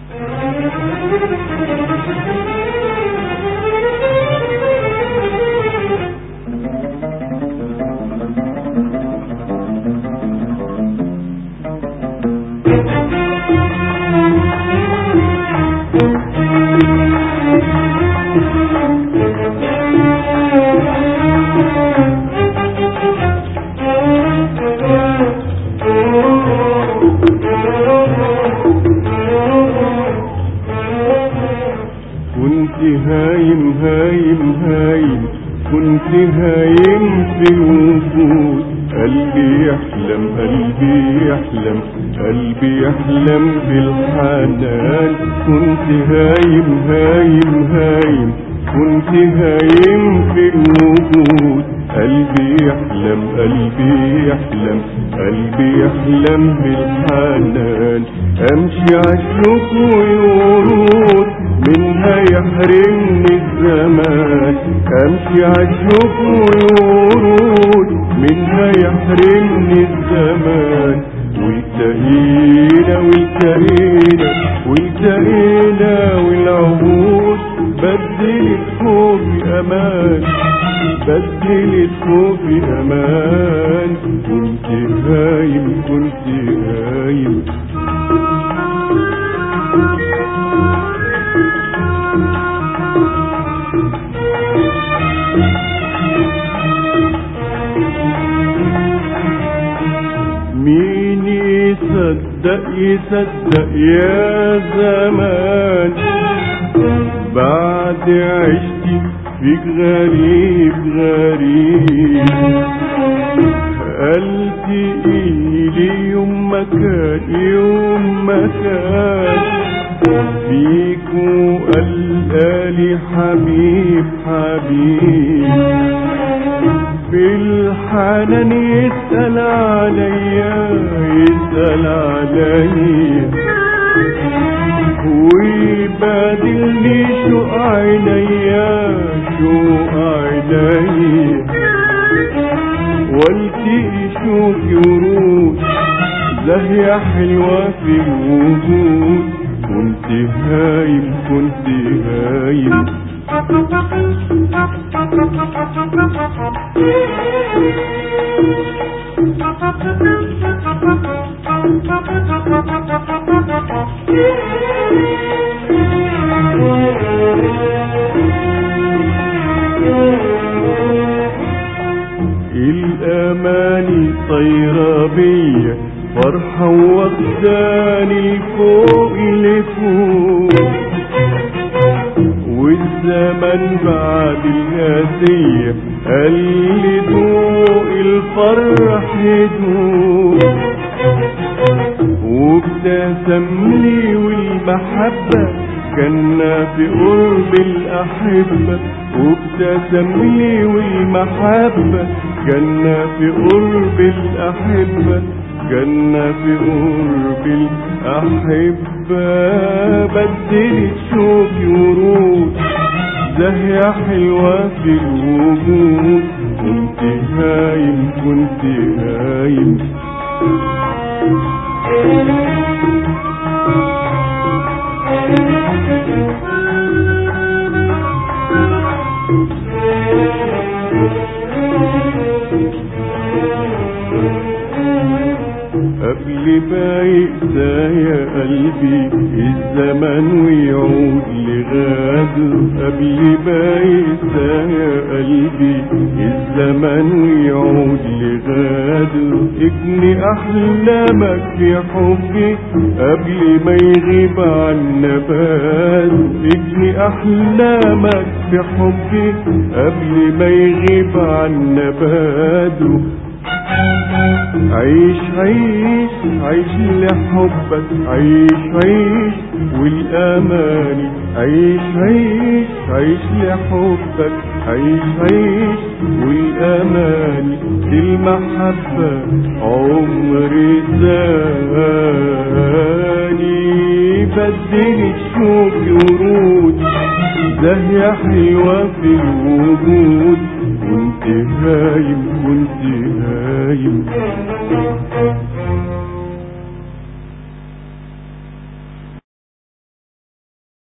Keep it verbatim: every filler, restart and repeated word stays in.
هايم هايم هايم كنت هايم في الوجود، قلبي يحلم قلبي يحلم قلبي يحلم بالحنان. كنت هايم هايم هايم كنت هايم في الوجود، قلبي يحلم قلبي يحلم قلبي يحلم بالحنان. امشي عالشوق والورود منها يحرمني الزمان، امشي عالشوق والورود منها يحرمني الزمان. والتهينا والتهينا والتهينا والعهود بدلت خوفي امان، بدلت خوفي امان. كنت هايم كنت هايم مين يصدق يصدق يا زمان، بعد عشتي فيك غريب غريب. التقيلي يوم مكان يوم مكان فيك، وقلقالي حبيب حبيب. بالحنان يسأل عليا يسأل عليا، ويبادلني شوق عينيا شوق عينيا. والتقي شوقي ورود زاهية حلوة في الوجود. كنت هايم كنت هايم الأماني طايرة بيا فرحة واخداني فوق لفوق، والزمن بعد الهدية قال لي دوق الفرح يدوق. وابتسم لي والمحبة كنا في قرب الأحبة، وابتسم لي والمحبة كنا في قرب الأحبة كنا في قرب الأحبة. بدلت شوقي ورود زاهية حلوة في الوجود. كنت هايم كنت هايم قبل ما يقسى يا قلبي الزمن ويعود لغاده، قبل ما يقسى يا قلبي الزمن ويعود لغاده. اجني احلامك في حبي قبل ما يغيب عنا باله، اجني احلامك في حبي قبل ما يغيب عنا باله. عيش عيش عيش لحبك عيش عيش والأماني، عيش عيش عيش لحبك عيش عيش والأماني. دي المحبة عمر ثاني، بدلت شوقي ورود زاهية حلوة في الوجود.